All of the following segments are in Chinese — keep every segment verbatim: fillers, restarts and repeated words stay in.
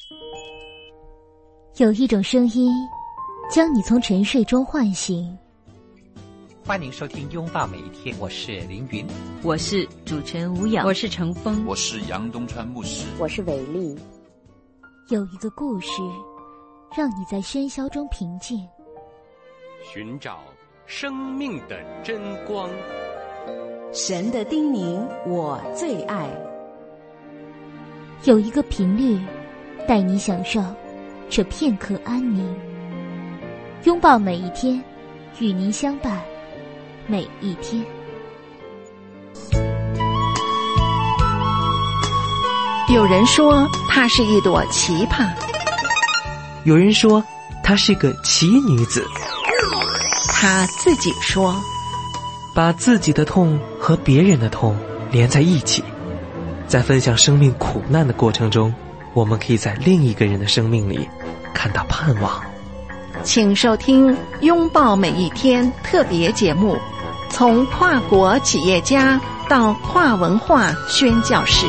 有一种声音将你从沉睡中唤醒。 欢迎收听拥抱每一天，我是凌云， 我是主持人吴瑶， 我是程峰， 我是杨东川牧师， 我是伟丽。 有一个故事让你在喧嚣中平静， 寻找生命的真光。 神的叮咛我最爱。 有一个频率带你享受这片刻安宁，拥抱每一天，与您相伴每一天。 有人说她是一朵奇葩， 有人说她是个奇女子， 她自己说把自己的痛和别人的痛连在一起，在分享生命苦难的过程中，我们可以在另一个人的生命里看到盼望。 请收听拥抱每一天特别节目，从跨国企业家到跨文化宣教士。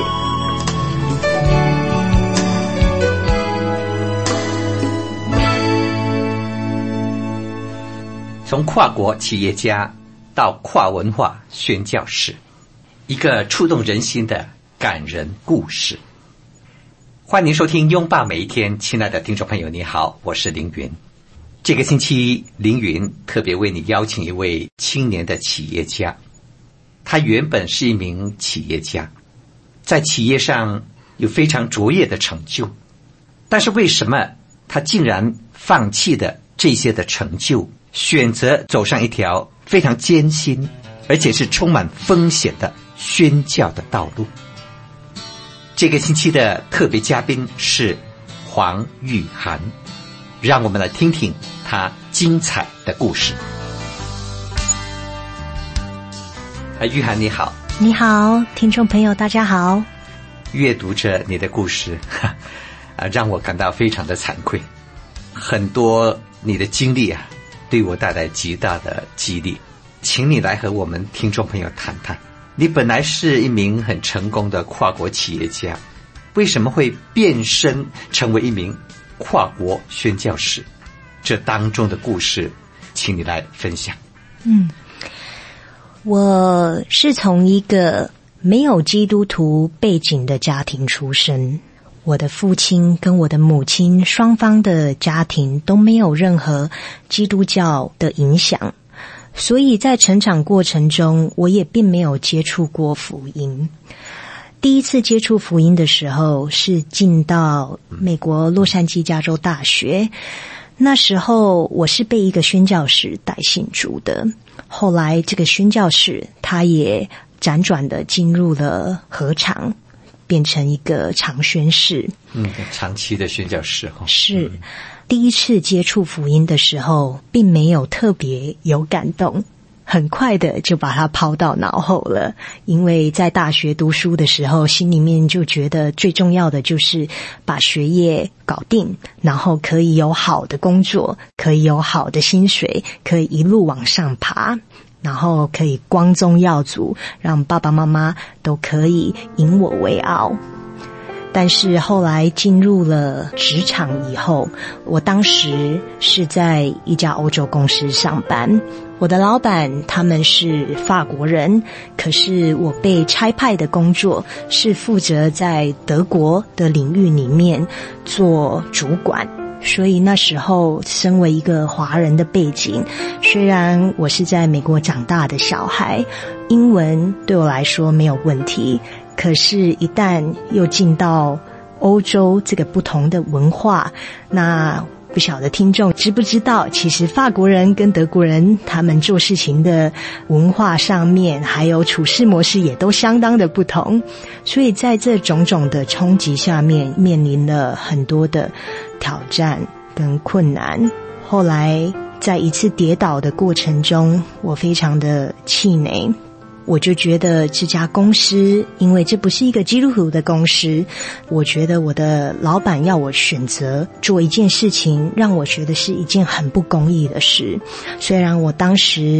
从跨国企业家到跨文化宣教士，一个触动人心的感人故事。欢迎收听拥抱每一天，亲爱的听众朋友你好，我是凌云。这个星期凌云特别为你邀请一位青年的企业家，他原本是一名企业家，在企业上有非常卓越的成就，但是为什么他竟然放弃的这些的成就，选择走上一条非常艰辛而且是充满风险的宣教的道路？这个星期的特别嘉宾是黄玉涵，让我们来听听他精彩的故事。啊，玉涵你好。 你好，听众朋友大家好。 阅读着你的故事啊，让我感到非常的惭愧，很多你的经历啊对我带来极大的激励，请你来和我们听众朋友谈谈，你本来是一名很成功的跨国企业家，为什么会变身成为一名跨国宣教士？这当中的故事请你来分享。 嗯，我是从一个没有基督徒背景的家庭出生，我的父亲跟我的母亲双方的家庭都没有任何基督教的影响，所以在成长过程中我也并没有接触过福音。第一次接触福音的时候是进到美国洛杉矶加州大学，那时候我是被一个宣教士带信主的，后来这个宣教士他也辗转的进入了合场，变成一个长宣士， 嗯，长期的宣教士哦。 是、 嗯， 第一次接触福音的时候，并没有特别有感动，很快的就把它抛到脑后了。因为在大学读书的时候，心里面就觉得最重要的就是把学业搞定，然后可以有好的工作，可以有好的薪水，可以一路往上爬，然后可以光宗耀祖，让爸爸妈妈都可以引我为傲。但是后来进入了职场以后，我当时是在一家欧洲公司上班，我的老板他们是法国人，可是我被差派的工作是负责在德国的领域里面做主管，所以那时候身为一个华人的背景，虽然我是在美国长大的小孩，英文对我来说没有问题，可是一旦又进到欧洲这个不同的文化，那不晓得听众知不知道，其实法国人跟德国人他们做事情的文化上面还有处事模式也都相当的不同，所以在这种种的冲击下面，面临了很多的挑战跟困难。后来在一次跌倒的过程中，我非常的气馁，我就觉得这家公司，因为这不是一个基督徒的公司，我觉得我的老板要我选择做一件事情，让我觉得是一件很不公义的事。虽然我当时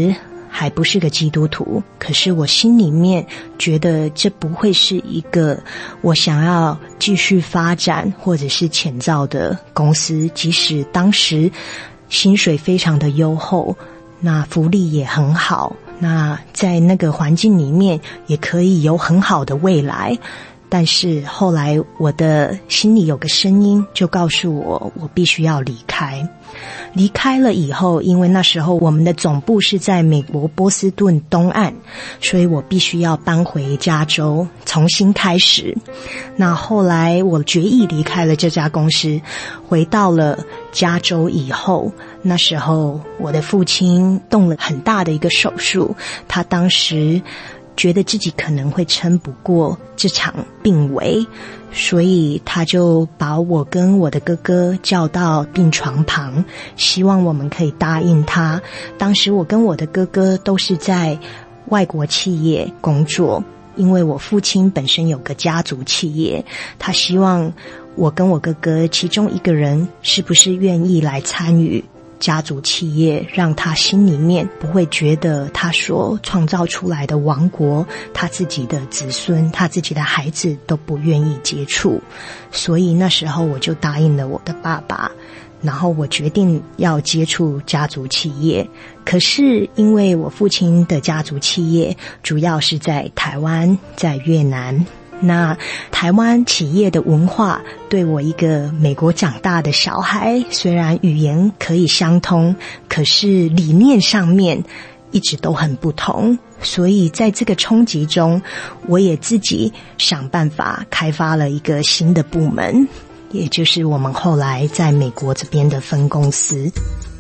还不是个基督徒，可是我心里面觉得这不会是一个我想要继续发展或者是潜造的公司，即使当时薪水非常的优厚，那福利也很好，那在那个环境里面也可以有很好的未来。但是后来我的心里有个声音就告诉我，我必须要离开。离开了以后，因为那时候我们的总部是在美国波士顿东岸，所以我必须要搬回加州重新开始。那后来我决意离开了这家公司，回到了加州以后，那时候我的父亲动了很大的一个手术，他当时觉得自己可能会撑不过这场病危，所以他就把我跟我的哥哥叫到病床旁，希望我们可以答应他。当时我跟我的哥哥都是在外国企业工作，因为我父亲本身有个家族企业，他希望我跟我哥哥其中一个人是不是愿意来参与家族企业，让他心里面不会觉得他所创造出来的王国，他自己的子孙，他自己的孩子都不愿意接触。所以那时候我就答应了我的爸爸，然后我决定要接触家族企业。可是因为我父亲的家族企业主要是在台湾，在越南，那台湾企业的文化对我一个美国长大的小孩，虽然语言可以相通，可是理念上面一直都很不同。所以在这个冲击中，我也自己想办法开发了一个新的部门，也就是我们后来在美国这边的分公司。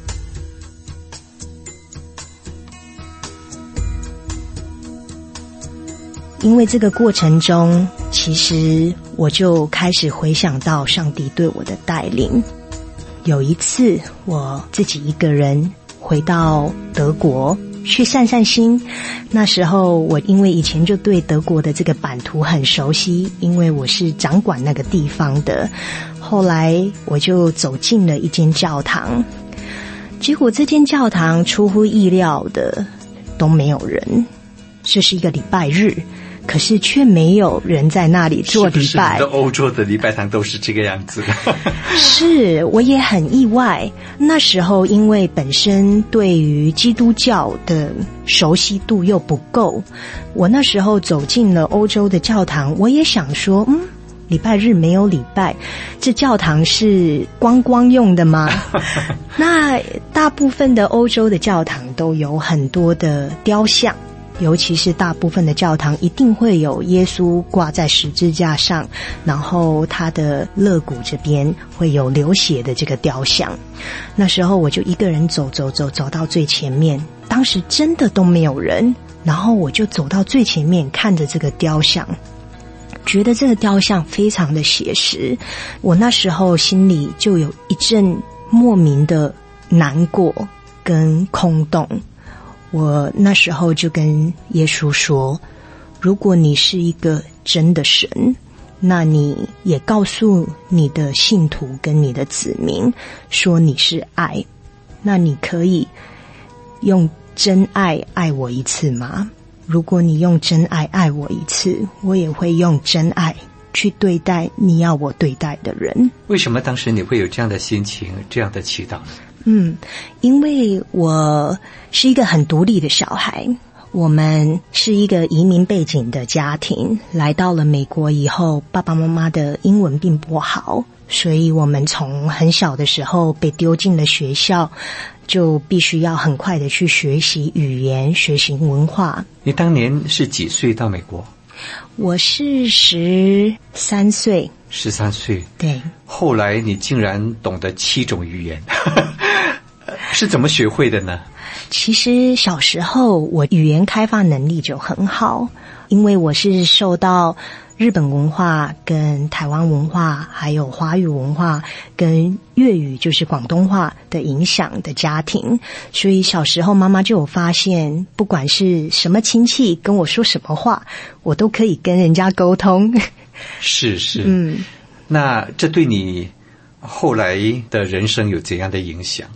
因为这个过程中，其实我就开始回想到上帝对我的带领。有一次我自己一个人回到德国去散散心，那时候我因为以前就对德国的这个版图很熟悉，因为我是掌管那个地方的。后来我就走进了一间教堂，结果这间教堂出乎意料的都没有人。这是一个礼拜日，可是却没有人在那里做礼拜。是不是你的欧洲的礼拜堂都是这个样子？ 是，我也很意外。那时候因为本身对于基督教的熟悉度又不够，我那时候走进了欧洲的教堂，我也想说，嗯，礼拜日没有礼拜，这教堂是观光用的吗？那大部分的欧洲的教堂都有很多的雕像，尤其是大部分的教堂一定会有耶稣挂在十字架上，然后他的肋骨这边会有流血的这个雕像。那时候我就一个人走走走走到最前面，当时真的都没有人，然后我就走到最前面看着这个雕像，觉得这个雕像非常的写实。我那时候心里就有一阵莫名的难过跟空洞。我那时候就跟耶稣说，如果你是一个真的神，那你也告诉你的信徒跟你的子民说你是爱，那你可以用真爱爱我一次吗？如果你用真爱爱我一次，我也会用真爱去对待你要我对待的人。 为什么当时你会有这样的心情，这样的祈祷呢？ 嗯，因为我是一个很独立的小孩，我们是一个移民背景的家庭，来到了美国以后，爸爸妈妈的英文并不好，所以我们从很小的时候被丢进了学校，就必须要很快的去学习语言，学习文化。 你当年是几岁到美国？ 我是十三岁。 十三岁， 对。 后来你竟然懂得七种语言，是怎么学会的呢？ 其实小时候我语言开发能力就很好，因为我是受到日本文化跟台湾文化还有华语文化跟粤语就是广东话的影响的家庭，所以小时候妈妈就有发现，不管是什么亲戚跟我说什么话，我都可以跟人家沟通。 是是， 嗯， 那这对你后来的人生有怎样的影响呢？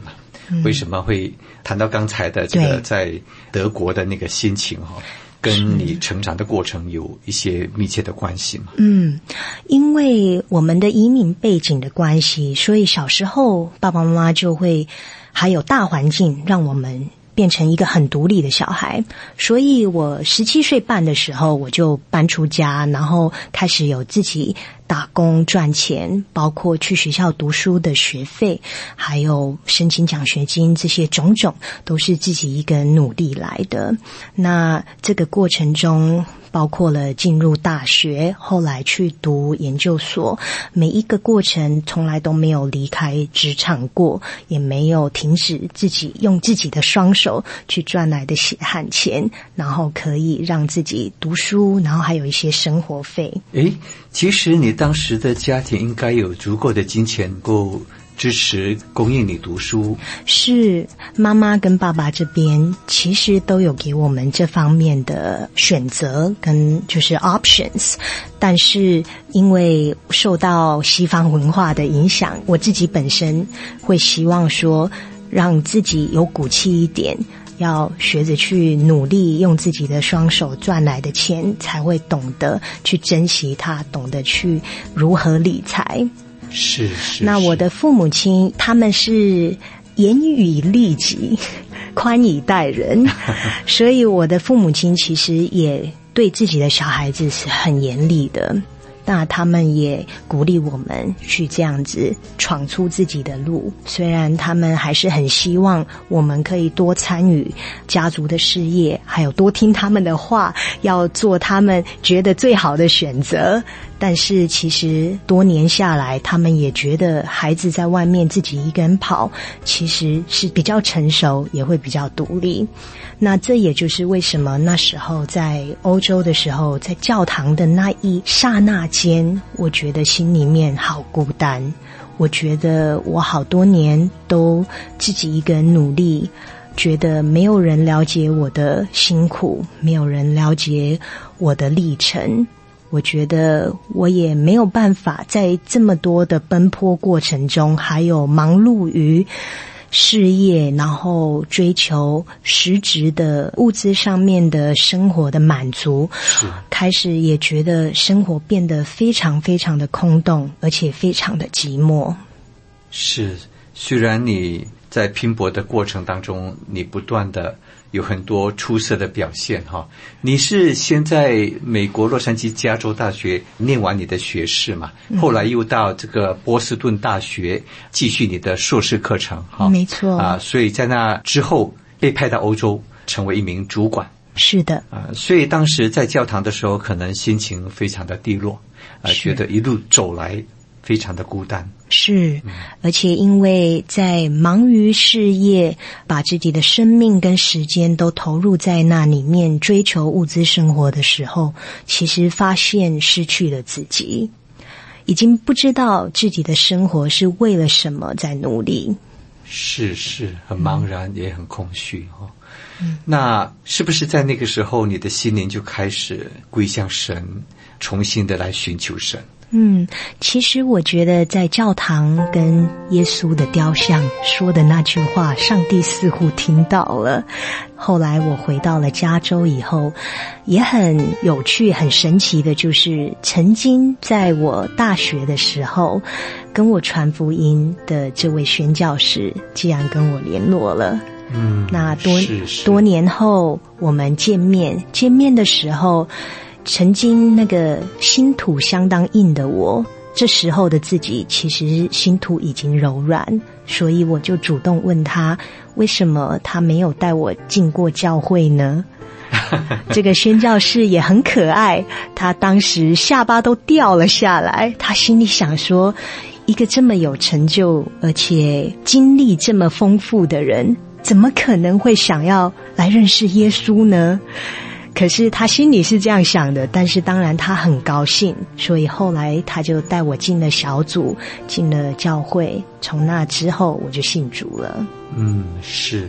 嗯、为什么会谈到刚才的这个在德国的那个心情哈？跟你成长的过程有一些密切的关系吗？ 嗯，因为我们的移民背景的关系，所以小时候爸爸妈妈就会还有大环境让我们变成一个很独立的小孩，所以我十七岁半的时候我就搬出家，然后开始有自己打工赚钱，包括去学校读书的学费，还有申请奖学金，这些种种都是自己一个人努力来的。那这个过程中包括了进入大学，后来去读研究所，每一个过程从来都没有离开职场过，也没有停止自己用自己的双手去赚来的血汗钱，然后可以让自己读书，然后还有一些生活费。 诶，其实你当时的家庭应该有足够的金钱够支持供应你读书。 是，妈妈跟爸爸这边其实都有给我们这方面的选择跟就是 options， 但是因为受到西方文化的影响，我自己本身会希望说让自己有骨气一点，要学着去努力，用自己的双手赚来的钱，才会懂得去珍惜它，懂得去如何理财。 是是。 那我的父母亲他们是严以律己，宽以待人，所以我的父母亲其实也对自己的小孩子是很严厉的。那他们也鼓励我们去这样子闯出自己的路，虽然他们还是很希望我们可以多参与家族的事业，还有多听他们的话，要做他们觉得最好的选择，但是其实多年下来，他们也觉得孩子在外面自己一个人跑，其实是比较成熟，也会比较独立。那这也就是为什么那时候在欧洲的时候，在教堂的那一刹那间，我觉得心里面好孤单。我觉得我好多年都自己一个人努力，觉得没有人了解我的辛苦，没有人了解我的历程。我觉得我也没有办法在这么多的奔波过程中，还有忙碌于事业，然后追求实质的物质上面的生活的满足，开始也觉得生活变得非常非常的空洞，而且非常的寂寞。 是，虽然你在拼搏的过程当中，你不断的有很多出色的表现哈。你是先在美国洛杉矶加州大学念完你的学士嘛，嗯、后来又到这个波士顿大学继续你的硕士课程哈。 没错啊，所以在那之后被派到欧洲成为一名主管。 是的啊，所以当时在教堂的时候，可能心情非常的低落，啊，觉得一路走来非常的孤单。 是，而且因为在忙于事业，把自己的生命跟时间都投入在那里面追求物质生活的时候，其实发现失去了自己，已经不知道自己的生活是为了什么在努力。 是是，很茫然、嗯、也很空虚哦。嗯，那是不是在那个时候你的心灵就开始归向神，重新的来寻求神？ 嗯，其实我觉得在教堂跟耶稣的雕像说的那句话，上帝似乎听到了。后来我回到了加州以后，也很有趣很神奇的就是曾经在我大学的时候跟我传福音的这位宣教士既然跟我联络了。嗯，那多是是多年后我们见面见面的时候，曾经那个心土相当硬的我，这时候的自己其实心土已经柔软，所以我就主动问他，为什么他没有带我进过教会呢？这个宣教士也很可爱，他当时下巴都掉了下来，他心里想说，一个这么有成就而且经历这么丰富的人，怎么可能会想要来认识耶稣呢？可是他心里是这样想的，但是当然他很高兴，所以后来他就带我进了小组，进了教会，从那之后我就信主了。 嗯，是。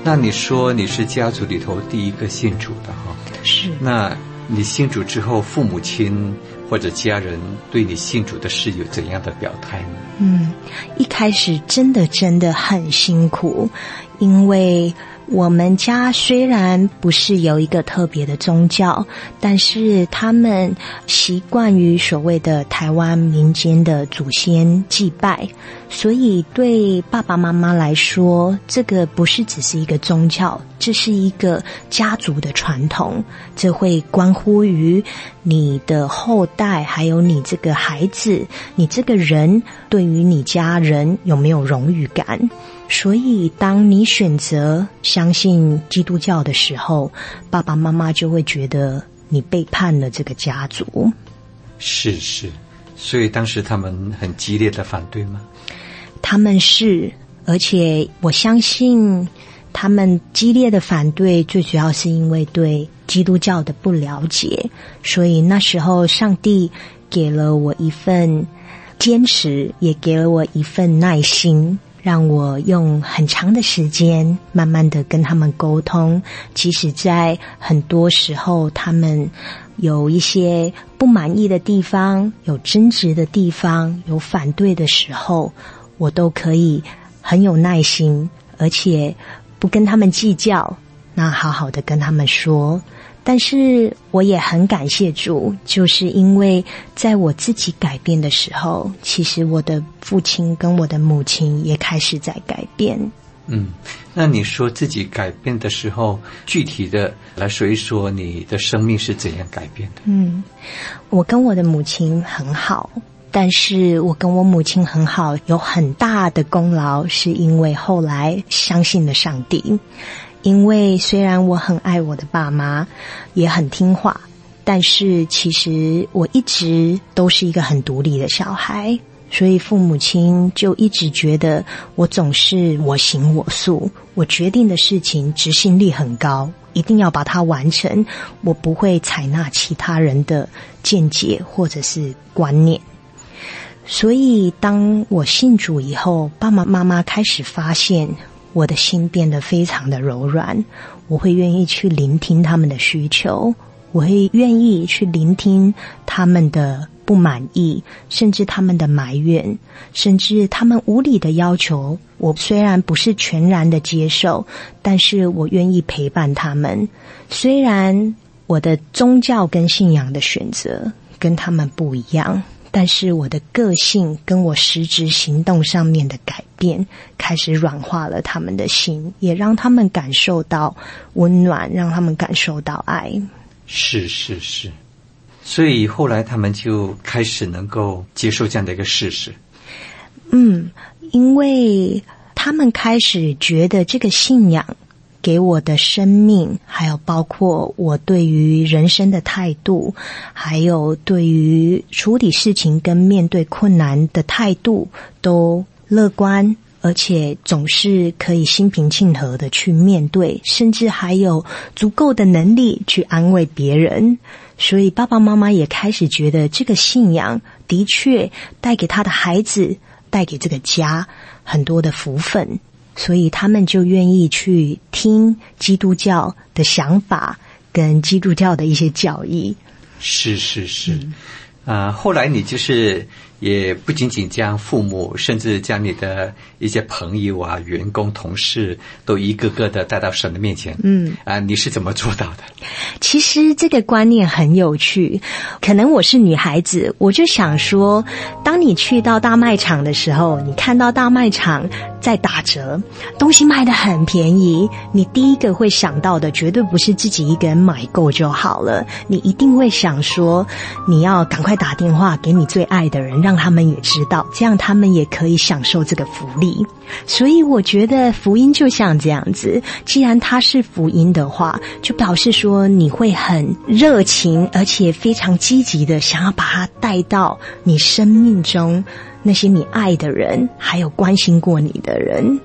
那你说你是家族里头第一个信主的哈？ 是。 那你信主之后，父母亲或者家人对你信主的事有怎样的表态呢？ 嗯，一开始真的真的很辛苦，因为我们家虽然不是有一个特别的宗教，但是他们习惯于所谓的台湾民间的祖先祭拜，所以对爸爸妈妈来说，这个不是只是一个宗教，这是一个家族的传统，这会关乎于你的后代，还有你这个孩子，你这个人对于你家人有没有荣誉感。所以当你选择相信基督教的时候，爸爸妈妈就会觉得你背叛了这个家族。 是是，所以当时他们很激烈的反对吗？ 他们是，而且我相信他们激烈的反对最主要是因为对基督教的不了解，所以那时候上帝给了我一份坚持，也给了我一份耐心，让我用很长的时间慢慢的跟他们沟通，即使在很多时候他们有一些不满意的地方，有争执的地方，有反对的时候，我都可以很有耐心，而且不跟他们计较，那好好的跟他们说。但是我也很感谢主，就是因为在我自己改变的时候，其实我的父亲跟我的母亲也开始在改变。 嗯，那你说自己改变的时候，具体的来说一说你的生命是怎样改变的？ 嗯，我跟我的母亲很好，但是我跟我母亲很好有很大的功劳，是因为后来相信了上帝。因为虽然我很爱我的爸妈，也很听话，但是其实我一直都是一个很独立的小孩，所以父母亲就一直觉得我总是我行我素，我决定的事情执行力很高，一定要把它完成，我不会采纳其他人的见解或者是观念。所以当我信主以后，爸爸妈妈开始发现我的心变得非常的柔软，我会愿意去聆听他们的需求，我会愿意去聆听他们的不满意，甚至他们的埋怨，甚至他们无理的要求。我虽然不是全然的接受，但是我愿意陪伴他们。虽然我的宗教跟信仰的选择跟他们不一样，但是我的个性跟我实质行动上面的改变开始软化了他们的心，也让他们感受到温暖，让他们感受到爱。 是是是，所以后来他们就开始能够接受这样的一个事实。 嗯，因为他们开始觉得这个信仰给我的生命，还有包括我对于人生的态度，还有对于处理事情跟面对困难的态度都乐观，而且总是可以心平气和的去面对，甚至还有足够的能力去安慰别人。所以爸爸妈妈也开始觉得这个信仰的确带给他的孩子，带给这个家很多的福分，所以他们就愿意去听基督教的想法跟基督教的一些教义。 是是是，嗯呃、后来你就是也不仅仅将父母，甚至将你的一些朋友啊、员工、同事都一个个的带到神的面前。嗯啊、呃，你是怎么做到的？ 其实这个观念很有趣，可能我是女孩子，我就想说，当你去到大卖场的时候，你看到大卖场在打折，东西卖得很便宜，你第一个会想到的绝对不是自己一个人买够就好了，你一定会想说，你要赶快打电话给你最爱的人，让他们也知道，这样他们也可以享受这个福利。所以我觉得福音就像这样子，既然它是福音的话，就表示说你会很热情，而且非常积极的想要把它带到你生命中那些你爱的人，还有关心过你的人。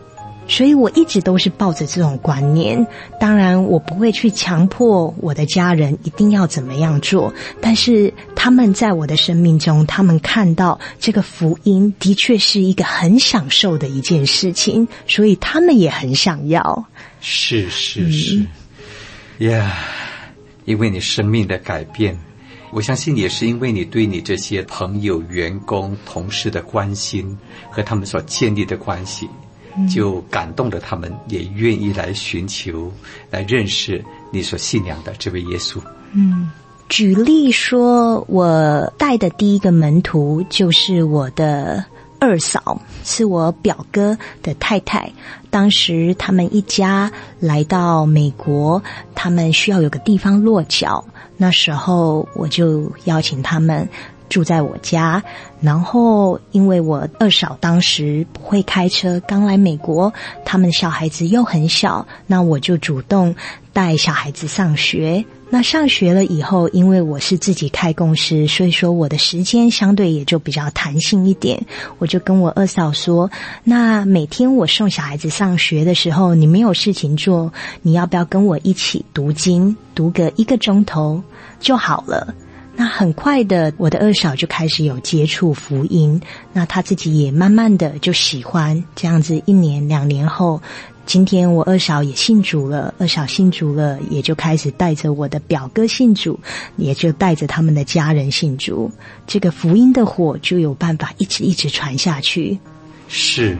所以我一直都是抱着这种观念。当然我不会去强迫我的家人一定要怎么样做，但是他们在我的生命中，他们看到这个福音的确是一个很享受的一件事情，所以他们也很想要。 是是是呀、嗯 yeah, 因为你生命的改变，我相信也是因为你对你这些朋友、员工、同事的关心和他们所建立的关系，就感动了他们，也愿意来寻求、来认识你所信仰的这位耶稣。 嗯，举例说，我带的第一个门徒就是我的二嫂，是我表哥的太太。当时他们一家来到美国，他们需要有个地方落脚，那时候我就邀请他们住在我家，然后因为我二嫂当时不会开车，刚来美国，他们小孩子又很小，那我就主动带小孩子上学。那上学了以后，因为我是自己开公司，所以说我的时间相对也就比较弹性一点。我就跟我二嫂说，那每天我送小孩子上学的时候，你没有事情做，你要不要跟我一起读经，读个一个钟头就好了。那很快的，我的二嫂就开始有接触福音，那她自己也慢慢的就喜欢，这样子一年两年后，今天我二嫂也信主了，二嫂信主了，也就开始带着我的表哥信主，也就带着他们的家人信主，这个福音的火就有办法一直一直传下去。 是。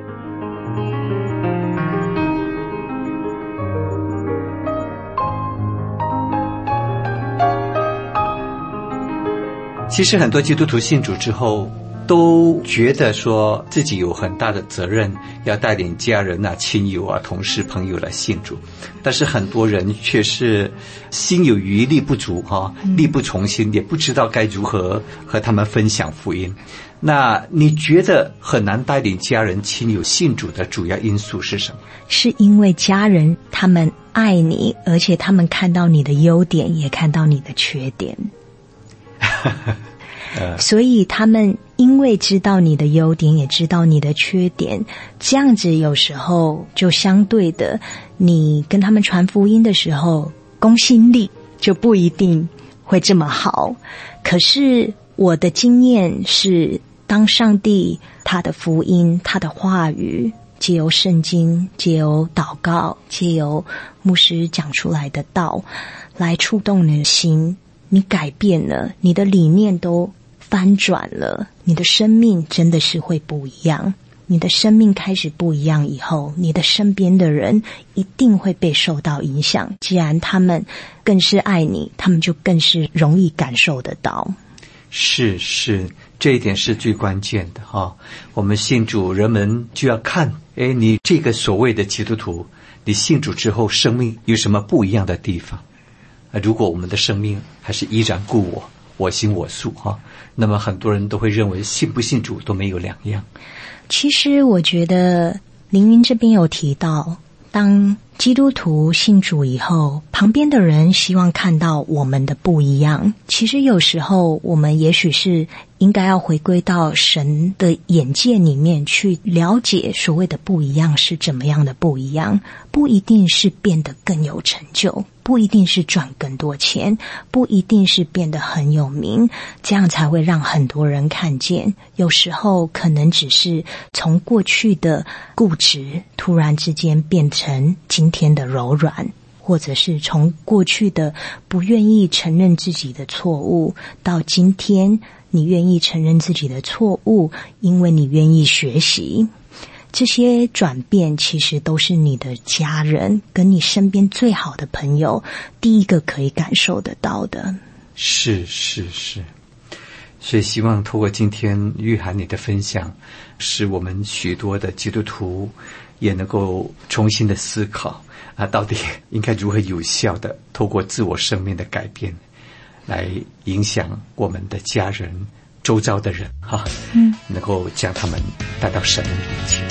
其实很多基督徒信主之后都觉得说自己有很大的责任，要带领家人啊、亲友啊、同事朋友来信主，但是很多人却是心有余力不足哈、啊，力不从心，也不知道该如何和他们分享福音。那你觉得很难带领家人亲友信主的主要因素是什么？ 是因为家人他们爱你，而且他们看到你的优点，也看到你的缺点所以他们因为知道你的优点，也知道你的缺点，这样子有时候就相对的，你跟他们传福音的时候，公信力就不一定会这么好。可是我的经验是，当上帝他的福音、他的话语，藉由圣经、藉由祷告、藉由牧师讲出来的道来触动你的心，你改变了，你的理念都翻转了，你的生命真的是会不一样。你的生命开始不一样以后，你的身边的人一定会被受到影响。既然他们更是爱你，他们就更是容易感受得到。 是是，这一点是最关键的哈、哦。我们信主，人们就要看，哎，你这个所谓的基督徒，你信主之后，生命有什么不一样的地方？如果我们的生命还是依然故我，我行我素哈，那么很多人都会认为信不信主都没有两样。 其实我觉得凌云这边有提到，当基督徒信主以后，旁边的人希望看到我们的不一样。其实有时候我们也许是应该要回归到神的眼界里面去了解所谓的不一样是怎么样的不一样。不一定是变得更有成就，不一定是赚更多钱，不一定是变得很有名，这样才会让很多人看见。有时候可能只是从过去的固执突然之间变成今天的柔软，或者是从过去的不愿意承认自己的错误，到今天你愿意承认自己的错误，因为你愿意学习。这些转变其实都是你的家人跟你身边最好的朋友第一个可以感受得到的。 是是是，所以希望透过今天玉涵你的分享，使我们许多的基督徒也能够重新的思考啊，到底应该如何有效的透过自我生命的改变来影响我们的家人周遭的人哈、啊，嗯，能够将他们带到神的面前。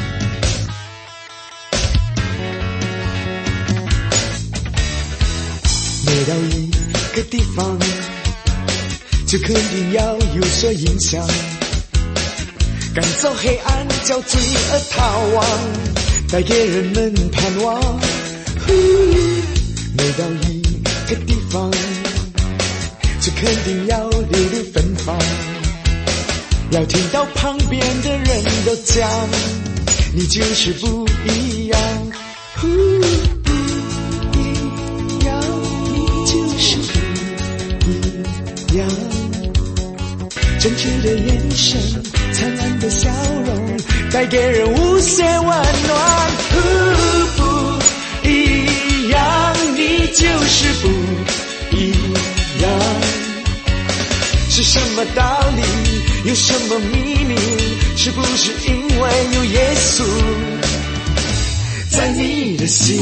每到一个地方，就肯定要有所影响，赶走黑暗，叫罪恶逃亡。 带给人们盼望。每到一个地方，就肯定要流连芬芳，要听到旁边的人都讲，你就是不一样，不一样，你就是不一样。真挚的眼神，灿烂的笑容，带给人无限温暖。不一样，你就是不一样。是什么道理？有什么秘密？是不是因为有耶稣在你的心？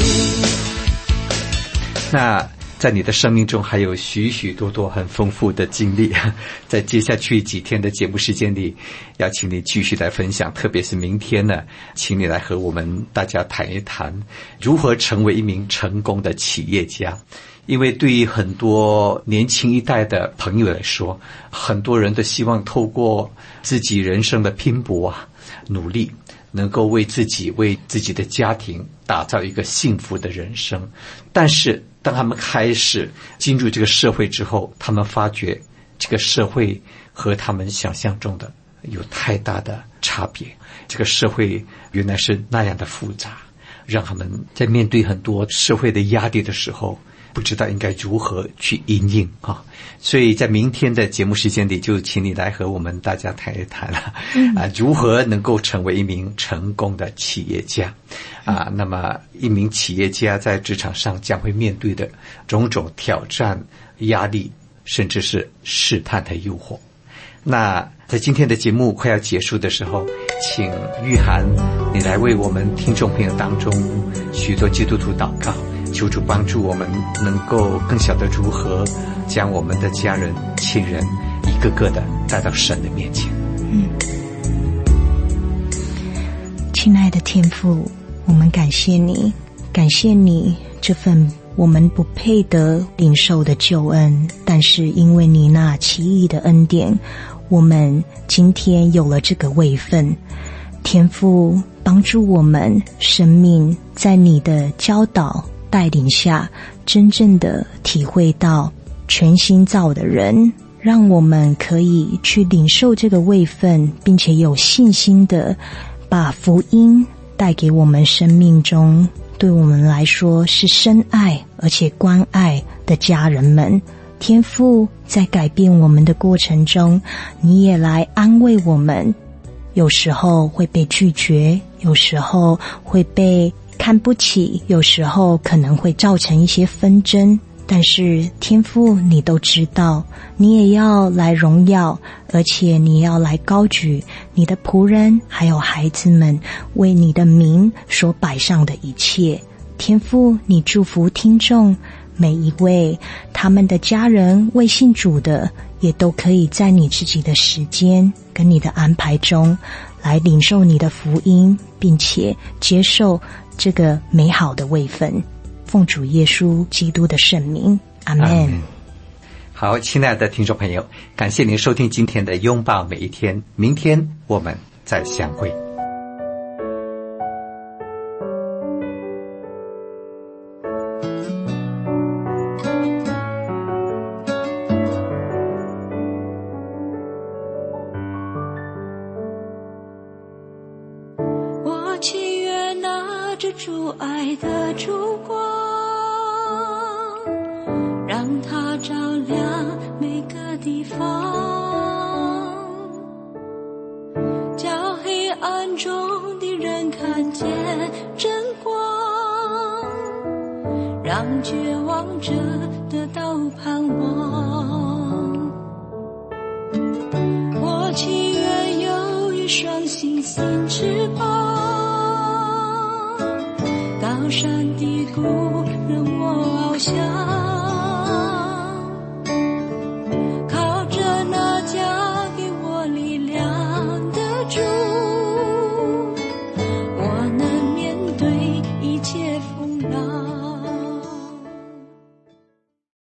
那在你的生命中还有许许多多很丰富的经历，在接下去几天的节目时间里，要请你继续来分享，特别是明天呢，请你来和我们大家谈一谈如何成为一名成功的企业家。因为对于很多年轻一代的朋友来说，很多人都希望透过自己人生的拼搏啊、努力，能够为自己、为自己的家庭打造一个幸福的人生。但是当他们开始进入这个社会之后，他们发觉这个社会和他们想象中的有太大的差别，这个社会原来是那样的复杂，让他们在面对很多社会的压力的时候，不知道应该如何去因应啊。所以在明天的节目时间里，就请你来和我们大家谈一谈了、嗯、啊，如何能够成为一名成功的企业家啊。那么一名企业家在职场上将会面对的种种挑战、压力，甚至是试探的诱惑。那在今天的节目快要结束的时候，请玉涵你来为我们听众朋友当中许多基督徒祷告，求主帮助我们能够更晓得如何将我们的家人、亲人一个个的带到神的面前。 嗯，亲爱的天父，我们感谢你，感谢你这份我们不配得领受的救恩，但是因为你那奇异的恩典，我们今天有了这个位分。天父，帮助我们生命在你的教导带领下，真正的体会到全新造的人，让我们可以去领受这个位分，并且有信心的把福音带给我们生命中对我们来说是深爱而且关爱的家人们。天父，在改变我们的过程中，你也来安慰我们，有时候会被拒绝，有时候会被看不起，有时候可能会造成一些纷争，但是天父你都知道，你也要来荣耀，而且你要来高举你的仆人还有孩子们为你的名所摆上的一切。天父，你祝福听众每一位，他们的家人未信主的也都可以在你自己的时间跟你的安排中来领受你的福音，并且接受这个美好的位分。奉主耶稣基督的圣名，阿们。 好，亲爱的听众朋友，感谢您收听今天的拥抱每一天，明天我们再相会。 主爱的烛光，让它照亮每个地方，叫黑暗中的人看见真光，让绝望者得到盼望。我情愿有一双星星翅膀，高山低谷任我翱翔，